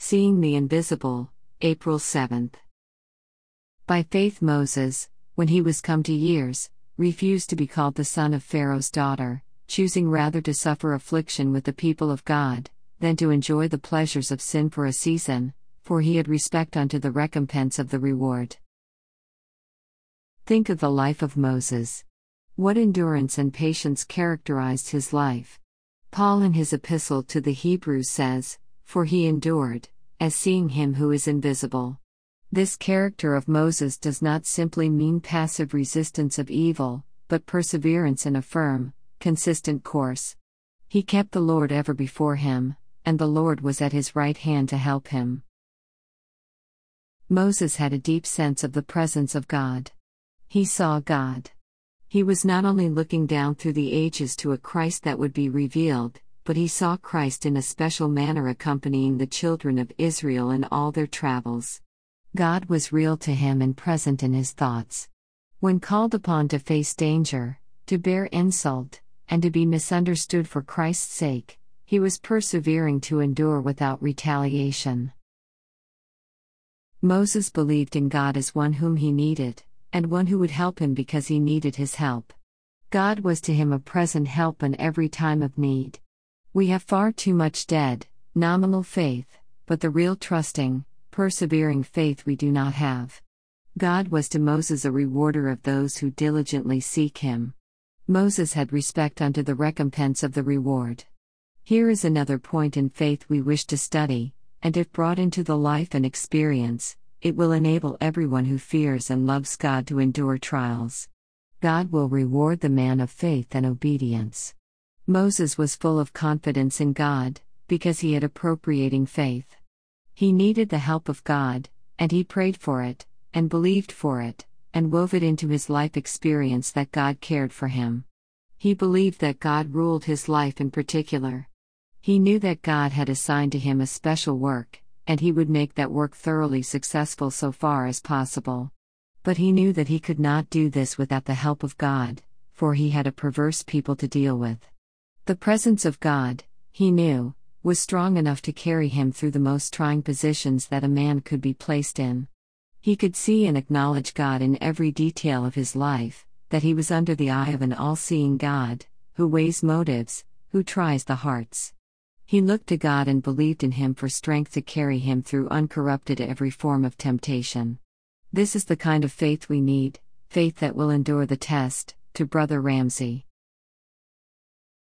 Seeing the Invisible, April 7th. By faith Moses, when he was come to years, refused to be called the son of Pharaoh's daughter, choosing rather to suffer affliction with the people of God, than to enjoy the pleasures of sin for a season, for he had respect unto the recompense of the reward. Think of the life of Moses. What endurance and patience characterized his life. Paul in his epistle to the Hebrews says, "For he endured, as seeing him who is invisible." This character of Moses does not simply mean passive resistance of evil, but perseverance in a firm, consistent course. He kept the Lord ever before him, and the Lord was at his right hand to help him. Moses had a deep sense of the presence of God. He saw God. He was not only looking down through the ages to a Christ that would be revealed, but he saw Christ in a special manner accompanying the children of Israel in all their travels. God was real to him and present in his thoughts. When called upon to face danger, to bear insult, and to be misunderstood for Christ's sake, he was persevering to endure without retaliation. Moses believed in God as one whom he needed, and one who would help him because he needed his help. God was to him a present help in every time of need. We have far too much dead, nominal faith, but the real trusting, persevering faith we do not have. God was to Moses a rewarder of those who diligently seek him. Moses had respect unto the recompense of the reward. Here is another point in faith we wish to study, and if brought into the life and experience, it will enable everyone who fears and loves God to endure trials. God will reward the man of faith and obedience. Moses was full of confidence in God, because he had appropriating faith. He needed the help of God, and he prayed for it, and believed for it, and wove it into his life experience that God cared for him. He believed that God ruled his life in particular. He knew that God had assigned to him a special work, and he would make that work thoroughly successful so far as possible. But he knew that he could not do this without the help of God, for he had a perverse people to deal with. The presence of God, he knew, was strong enough to carry him through the most trying positions that a man could be placed in. He could see and acknowledge God in every detail of his life, that he was under the eye of an all-seeing God, who weighs motives, who tries the hearts. He looked to God and believed in him for strength to carry him through uncorrupted every form of temptation. This is the kind of faith we need, faith that will endure the test, to Brother Ramsey.